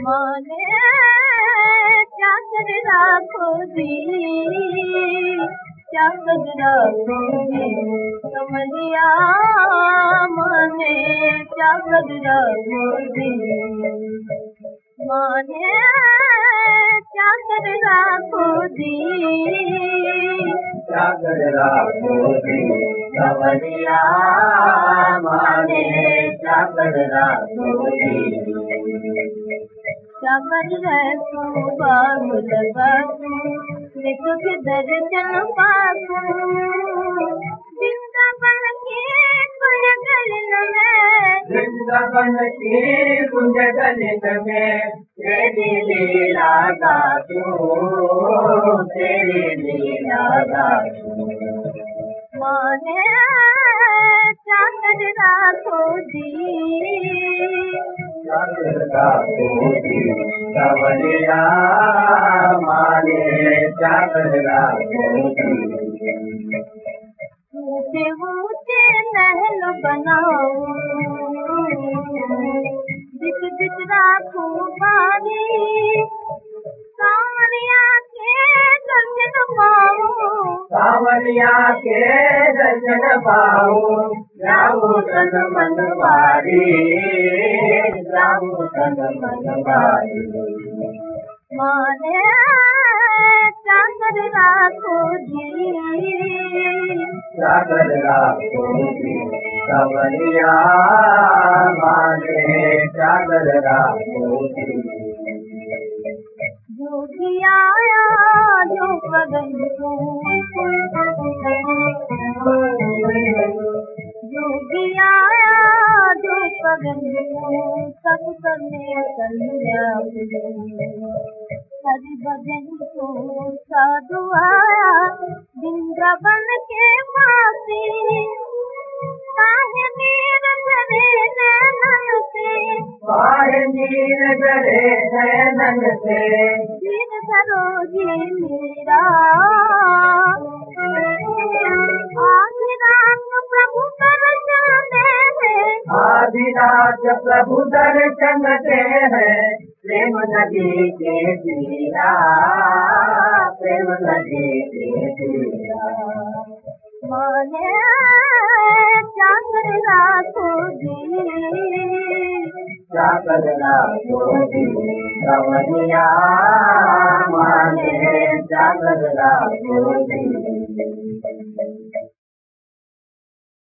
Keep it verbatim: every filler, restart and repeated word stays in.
माने चाकर राखो दी चाकर राखो दी कमलिया माने चाकर राखो दी माने चाकर राखो दी चाकर राखो दी कमलिया माने चाकर राखो दी चाकर रखो बाबुल बाबू देखो के दर्शन पाकू वृंदावन के कुंज गलन में वृंदावन के कुंज गलन में तेरी लीला गातू तेरी लीला गातू माने चाकर राखो दी चाकर राखो दी कमलिया माने चाकर राखो दी ऊंचे ऊंचे महल बनाओ बिच बिच राखो पानी कांवरिया के दर्शन पाओ कांवरिया के दर्शन पाओ जाओ तन मन वारी जाओ तन मन वारी माने चाकर राखो दी चाकर राखो दी कमलिया माने चाकर राखो दी जोगी आया जो पगन को जोगी आया जो पगन को सब करने कन्या हरि भजन को साधु आया वृंदावन के पासी काहे नीर धरे नैनन से काहे नीर धरे नैनन से वीर धरो जी मेरा आधी रात प्रभु दर्शन दे है आधी रात प्रभु दर्शन दे है प्रेम नदी के तीरा प्रेम नदी के तीरा माने चाकर राखो दी चाकर राखो दी कमलिया माने चाकर राखो दी